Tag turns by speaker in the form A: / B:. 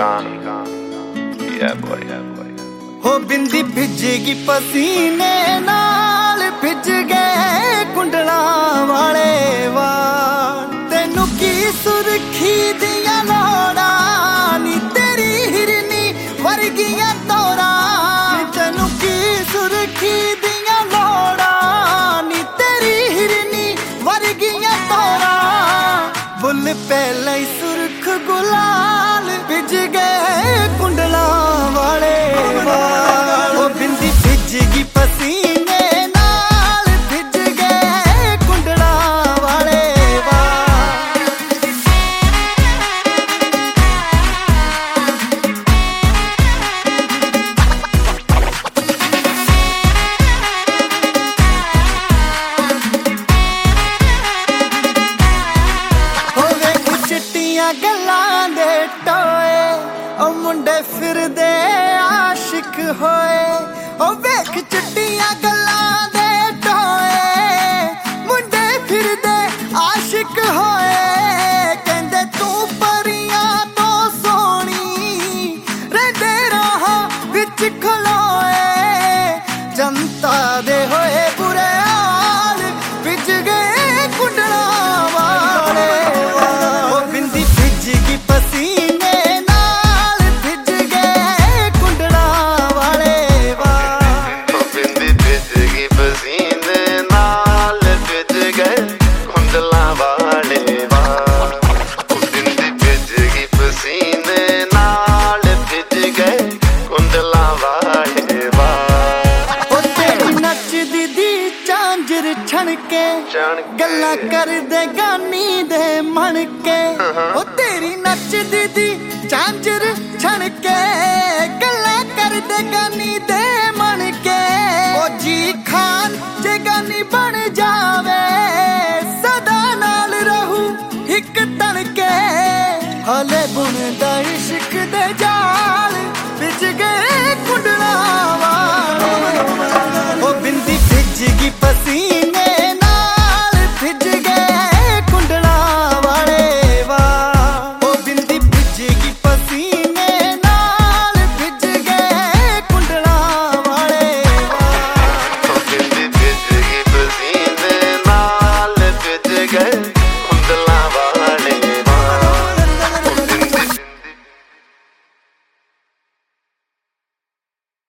A: Yeah boy, yeah boy.
B: हो बिंदी भिजेगी पसीने नाल भिज गए कुंडला वाले वाल तेनू की सुरखी दिया लोड़ा नी तेरी हिरनी वर्गियां तोरा तेनू की सुरखी दिया लोड़ा नी तेरी हिरनी वर्गियां तोरा बुल पहले ही सुरख गुलाल भिज गए कुंडला वाले वाल ओ बिंदी भिजगी पसीने नाल भिज गए कुंडला वाले वाल हो वेख चिट्टियां गल्लां दे टोए ओ मुंडे फिरदे आशिक होए ओ वेख चिट्टियां गल्लां दे टोए मुंडे फिरदे आशिक होए कहंदे तू परियां तो सोहणी रहिंदे राहां विच खलोए जनता दे होए बुरे हाल भिज गए कुंडला वाले ओ बिंदी भिजगी पसीने नाल भिज गए कुंडला वाले वाल
A: ओ बिंदी भिजगी पसीने नाल भिज गए कुंडला वाले वाल ओ बिंदी भिजगी पसीने नाल भिज गए कुंडला वाले वाल
B: ओ तेरी नचदी दी झांजर छणके गल्लां करदे गानी दे मन के ओ तेरी नचदी दी झांजर छणके